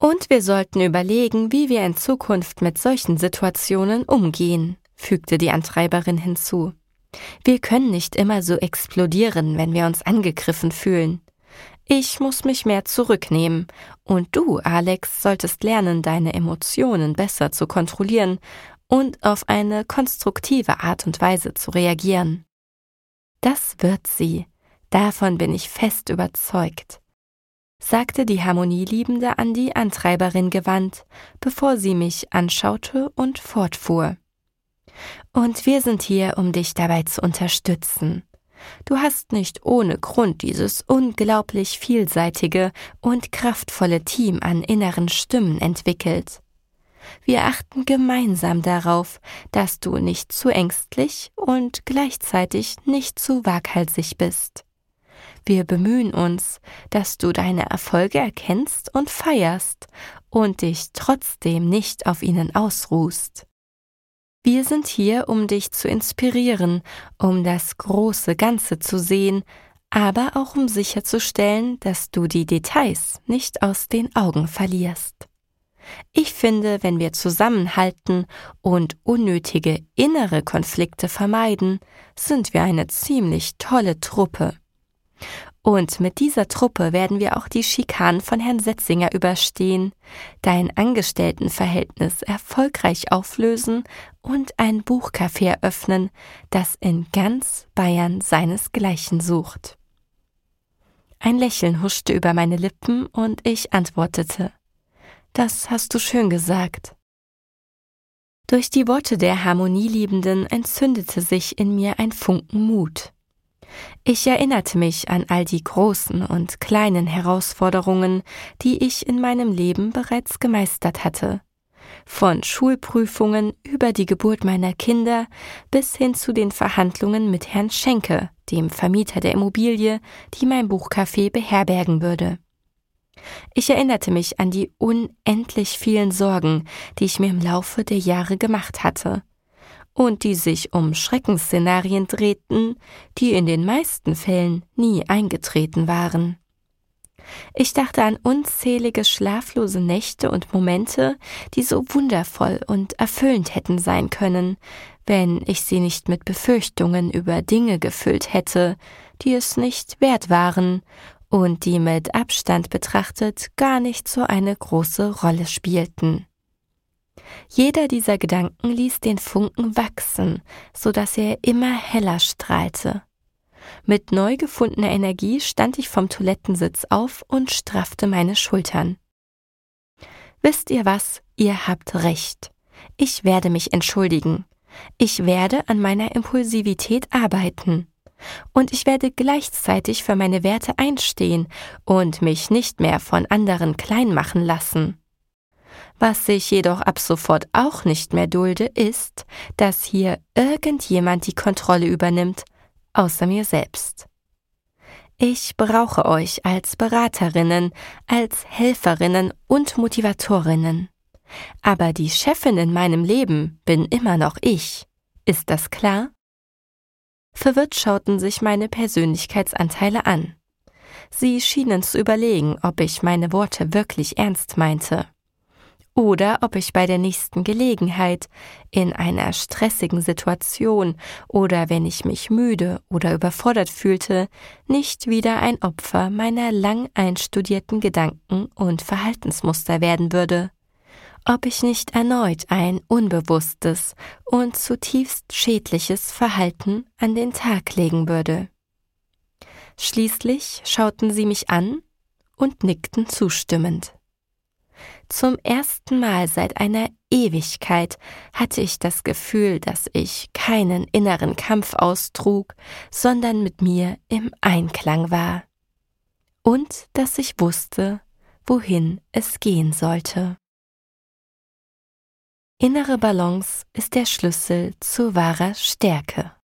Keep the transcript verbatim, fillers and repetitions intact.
Und wir sollten überlegen, wie wir in Zukunft mit solchen Situationen umgehen, fügte die Antreiberin hinzu. Wir können nicht immer so explodieren, wenn wir uns angegriffen fühlen. Ich muss mich mehr zurücknehmen und du, Alex, solltest lernen, deine Emotionen besser zu kontrollieren und auf eine konstruktive Art und Weise zu reagieren. Das wird sie, davon bin ich fest überzeugt, sagte die Harmonieliebende an die Antreiberin gewandt, bevor sie mich anschaute und fortfuhr. Und wir sind hier, um dich dabei zu unterstützen. Du hast nicht ohne Grund dieses unglaublich vielseitige und kraftvolle Team an inneren Stimmen entwickelt. Wir achten gemeinsam darauf, dass du nicht zu ängstlich und gleichzeitig nicht zu waghalsig bist. Wir bemühen uns, dass du deine Erfolge erkennst und feierst und dich trotzdem nicht auf ihnen ausruhst. Wir sind hier, um dich zu inspirieren, um das große Ganze zu sehen, aber auch um sicherzustellen, dass du die Details nicht aus den Augen verlierst. Ich finde, wenn wir zusammenhalten und unnötige innere Konflikte vermeiden, sind wir eine ziemlich tolle Truppe. Und mit dieser Truppe werden wir auch die Schikanen von Herrn Setzinger überstehen, dein Angestelltenverhältnis erfolgreich auflösen und ein Buchcafé eröffnen, das in ganz Bayern seinesgleichen sucht. Ein Lächeln huschte über meine Lippen und ich antwortete: Das hast du schön gesagt. Durch die Worte der Harmonieliebenden entzündete sich in mir ein Funken Mut. Ich erinnerte mich an all die großen und kleinen Herausforderungen, die ich in meinem Leben bereits gemeistert hatte. Von Schulprüfungen über die Geburt meiner Kinder bis hin zu den Verhandlungen mit Herrn Schenke, dem Vermieter der Immobilie, die mein Buchcafé beherbergen würde. Ich erinnerte mich an die unendlich vielen Sorgen, die ich mir im Laufe der Jahre gemacht hatte und die sich um Schreckensszenarien drehten, die in den meisten Fällen nie eingetreten waren. Ich dachte an unzählige schlaflose Nächte und Momente, die so wundervoll und erfüllend hätten sein können, wenn ich sie nicht mit Befürchtungen über Dinge gefüllt hätte, die es nicht wert waren und die mit Abstand betrachtet gar nicht so eine große Rolle spielten. Jeder dieser Gedanken ließ den Funken wachsen, so dass er immer heller strahlte. Mit neu gefundener Energie stand ich vom Toilettensitz auf und straffte meine Schultern. Wisst ihr was? Ihr habt recht. Ich werde mich entschuldigen. Ich werde an meiner Impulsivität arbeiten. Und ich werde gleichzeitig für meine Werte einstehen und mich nicht mehr von anderen klein machen lassen. Was ich jedoch ab sofort auch nicht mehr dulde, ist, dass hier irgendjemand die Kontrolle übernimmt, außer mir selbst. Ich brauche euch als Beraterinnen, als Helferinnen und Motivatorinnen. Aber die Chefin in meinem Leben bin immer noch ich. Ist das klar? Verwirrt schauten sich meine Persönlichkeitsanteile an. Sie schienen zu überlegen, ob ich meine Worte wirklich ernst meinte. Oder ob ich bei der nächsten Gelegenheit, in einer stressigen Situation oder wenn ich mich müde oder überfordert fühlte, nicht wieder ein Opfer meiner lang einstudierten Gedanken und Verhaltensmuster werden würde. Ob ich nicht erneut ein unbewusstes und zutiefst schädliches Verhalten an den Tag legen würde. Schließlich schauten sie mich an und nickten zustimmend. Zum ersten Mal seit einer Ewigkeit hatte ich das Gefühl, dass ich keinen inneren Kampf austrug, sondern mit mir im Einklang war. Und dass ich wusste, wohin es gehen sollte. Innere Balance ist der Schlüssel zu wahrer Stärke.